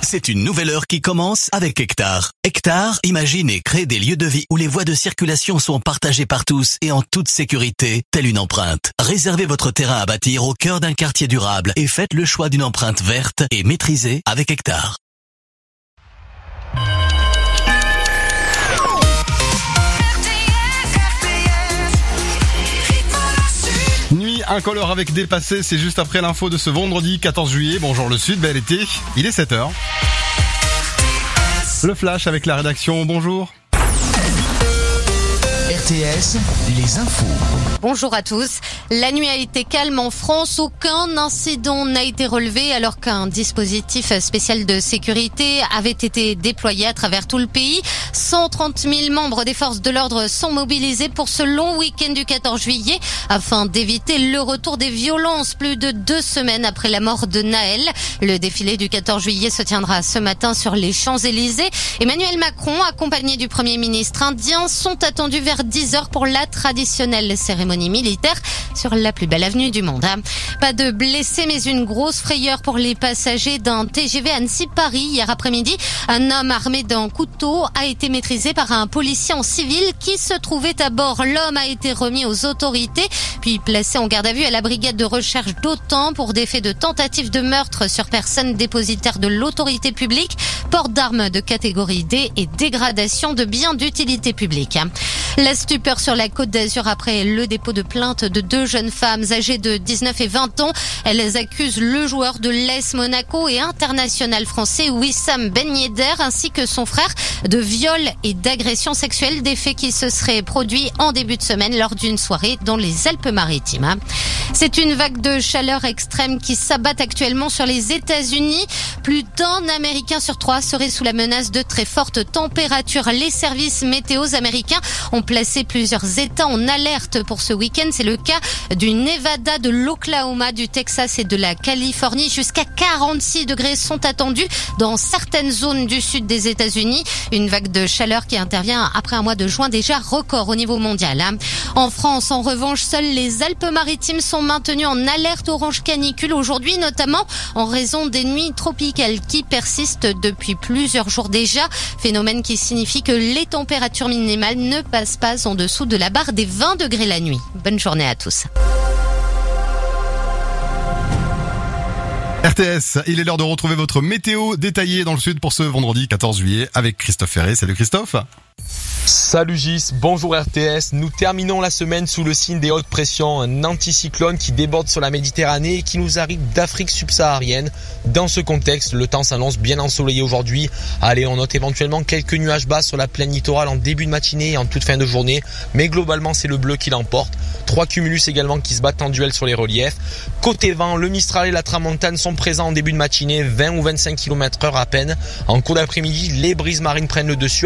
C'est une nouvelle heure qui commence avec Hectare. Hectare imagine et crée des lieux de vie où les voies de circulation sont partagées par tous et en toute sécurité, telle une empreinte. Réservez votre terrain à bâtir au cœur d'un quartier durable et faites le choix d'une empreinte verte et maîtrisée avec Hectare. Nuit incolore avec Dépassé, c'est juste après l'info de ce vendredi 14 juillet. Bonjour le Sud, bel été, il est 7h. Le flash avec la rédaction, bonjour. RTS, les infos. Bonjour à tous. La nuit a été calme en France. Aucun incident n'a été relevé alors qu'un dispositif spécial de sécurité avait été déployé à travers tout le pays. 130 000 membres des forces de l'ordre sont mobilisés pour ce long week-end du 14 juillet afin d'éviter le retour des violences plus de 2 semaines après la mort de Naël. Le défilé du 14 juillet se tiendra ce matin sur les Champs-Élysées. Emmanuel Macron, accompagné du Premier ministre indien, sont attendus vers 10h pour la traditionnelle cérémonie militaire sur la plus belle avenue du monde. Pas de blessés, mais une grosse frayeur pour les passagers d'un TGV Annecy-Paris. Hier après-midi, un homme armé d'un couteau a été maîtrisé par un policier en civil qui se trouvait à bord. L'homme a été remis aux autorités, puis placé en garde à vue à la brigade de recherche d'Autun pour des faits de tentative de meurtre sur personne dépositaire de l'autorité publique, port d'armes de catégorie D et dégradation de biens d'utilité publique. La stupeur sur la Côte d'Azur après le dépôt de plainte de 2 jeunes femmes âgées de 19 et 20 ans. Elles accusent le joueur de l'AS Monaco et international français Wissam Ben Yedder ainsi que son frère de viol et d'agression sexuelle, des faits qui se seraient produits en début de semaine lors d'une soirée dans les Alpes-Maritimes. C'est une vague de chaleur extrême qui s'abat actuellement sur les États-Unis. Plus d'1 Américain sur 3 serait sous la menace de très fortes températures. Les services météos américains ont placé plusieurs États en alerte pour ce week-end. C'est le cas du Nevada, de l'Oklahoma, du Texas et de la Californie. Jusqu'à 46 degrés sont attendus dans certaines zones du sud des États-Unis. Une vague de chaleur qui intervient après un mois de juin déjà record au niveau mondial. En France, en revanche, seules les Alpes-Maritimes sont maintenues en alerte orange canicule aujourd'hui, notamment en raison des nuits tropicales qui persistent depuis plusieurs jours déjà. Phénomène qui signifie que les températures minimales ne passent pas en dessous de la barre des 20 degrés la nuit. Bonne journée à tous. RTS, il est l'heure de retrouver votre météo détaillée dans le Sud pour ce vendredi 14 juillet avec Christophe Ferré. Salut Christophe. Salut Gis, bonjour RTS. Nous terminons la semaine sous le signe des hautes pressions, un anticyclone qui déborde sur la Méditerranée et qui nous arrive d'Afrique subsaharienne. Dans ce contexte, le temps s'annonce bien ensoleillé aujourd'hui. Allez, on note éventuellement quelques nuages bas sur la plaine littorale en début de matinée et en toute fin de journée, mais globalement c'est le bleu qui l'emporte. 3 cumulus également qui se battent en duel sur les reliefs. Côté vent, le Mistral et la Tramontane sont présents en début de matinée, 20 ou 25 km/h à peine. En cours d'après-midi, les brises marines prennent le dessus